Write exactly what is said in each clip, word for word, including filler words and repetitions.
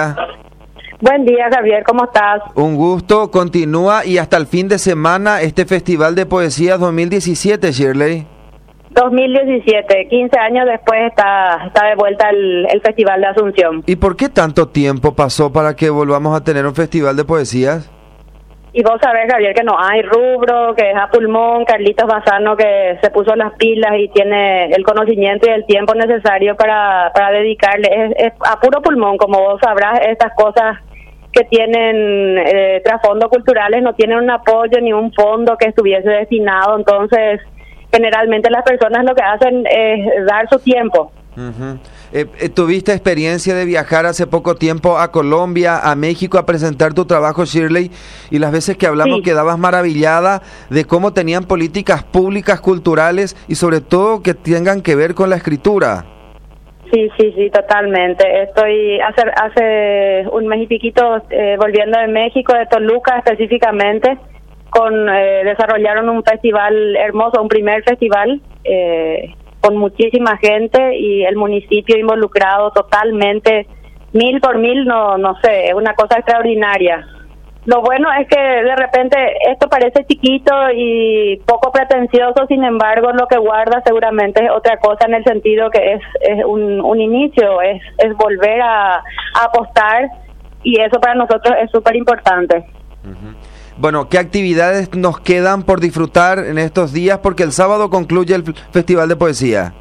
día. Buen día, Javier, ¿cómo estás? Un gusto, continúa y hasta el fin de semana este Festival de Poesía dos mil diecisiete, Shirley. dos mil diecisiete, quince años después está, está de vuelta el, el Festival de Asunción. ¿Y por qué tanto tiempo pasó para que volvamos a tener un Festival de Poesías? Y vos sabés, Javier, que no hay rubro, que es a pulmón, Carlitos Bassano que se puso las pilas y tiene el conocimiento y el tiempo necesario para, para dedicarle, es, es a puro pulmón, como vos sabrás, estas cosas que tienen eh, trasfondos culturales no tienen un apoyo ni un fondo que estuviese destinado, entonces generalmente las personas lo que hacen es dar su tiempo. Uh-huh. eh, eh, ¿Tuviste experiencia de viajar hace poco tiempo a Colombia, a México, a presentar tu trabajo, Shirley? Y las veces que hablamos Sí. quedabas maravillada de cómo tenían políticas públicas, culturales y sobre todo que tengan que ver con la escritura. Sí, sí, sí, totalmente. Estoy hace, hace un mes y piquito eh, volviendo de México, de Toluca específicamente, con eh, desarrollaron un festival hermoso, un primer festival eh, con muchísima gente y el municipio involucrado totalmente, mil por mil, no, no sé, es una cosa extraordinaria. Lo bueno es que de repente esto parece chiquito y poco pretencioso, sin embargo lo que guarda seguramente es otra cosa en el sentido que es, es un, un inicio, es, es volver a, a apostar y eso para nosotros es súper importante. Uh-huh. Bueno, ¿qué actividades nos quedan por disfrutar en estos días? Porque el sábado concluye el Festival de Poesía.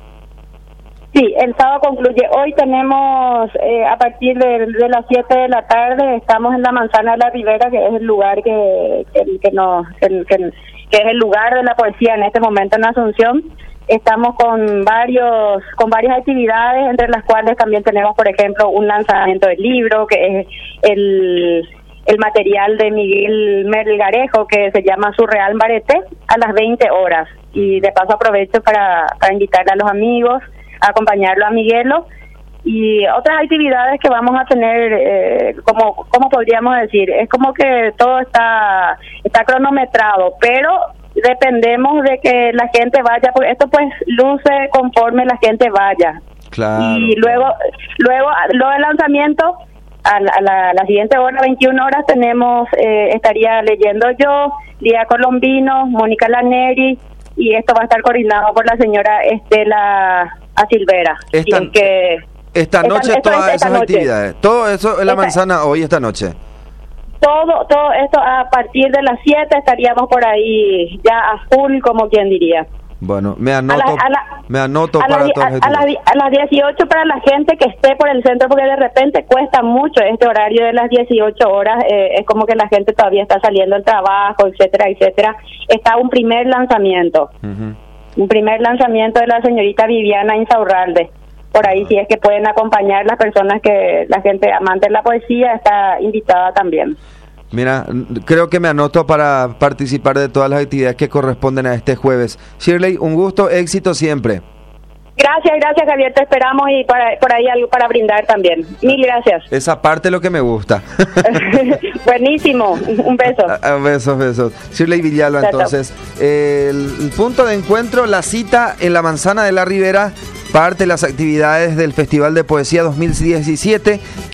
Sí, el sábado concluye. Hoy tenemos, eh, a partir de, de las siete de la tarde, estamos en la Manzana de la Ribera, que es el lugar que que, que, nos, que, que, que es el lugar de la poesía en este momento en Asunción. Estamos con varios con varias actividades, entre las cuales también tenemos, por ejemplo, un lanzamiento del libro, que es el, el material de Miguel Melgarejo, que se llama Surreal Mbarete, a las veinte horas. Y de paso aprovecho para, para invitarle a los amigos acompañarlo a Miguelo y otras actividades que vamos a tener, eh, como como podríamos decir, es como que todo está está cronometrado, pero dependemos de que la gente vaya, porque esto pues luce conforme la gente vaya. Claro. Y luego luego luego del lanzamiento a la, a la, a la siguiente hora, veintiuna horas, tenemos eh, estaría leyendo yo, Lía Colombino, Mónica Laneri, y esto va a estar coordinado por la señora Estela a Silvera. Esta, y que esta noche esta, todas esta esas noche. actividades, todo eso en la Esta, Manzana hoy, esta noche. Todo todo esto a partir de las siete estaríamos por ahí ya a full, como quien diría. Bueno, me anoto, a la, a la, me anoto a para la, todas a, las a, la, a las dieciocho para la gente que esté por el centro, porque de repente cuesta mucho este horario de las dieciocho horas, eh, es como que la gente todavía está saliendo del trabajo, etcétera, etcétera. Está un primer lanzamiento. Uh-huh. Un primer lanzamiento de la señorita Viviana Insaurralde. Por ahí, si es que pueden acompañar las personas que, la gente amante de la poesía, está invitada también. Mira, creo que me anoto para participar de todas las actividades que corresponden a este jueves. Shirley, un gusto, éxito siempre. Gracias, gracias, Javier, te esperamos y para, por ahí algo para brindar también. Mil gracias. Esa parte es lo que me gusta. Buenísimo, un beso. Besos, besos. Shirley Villalba, entonces. El, el punto de encuentro, la cita en la Manzana de la Ribera, parte de las actividades del Festival de Poesía dos mil diecisiete.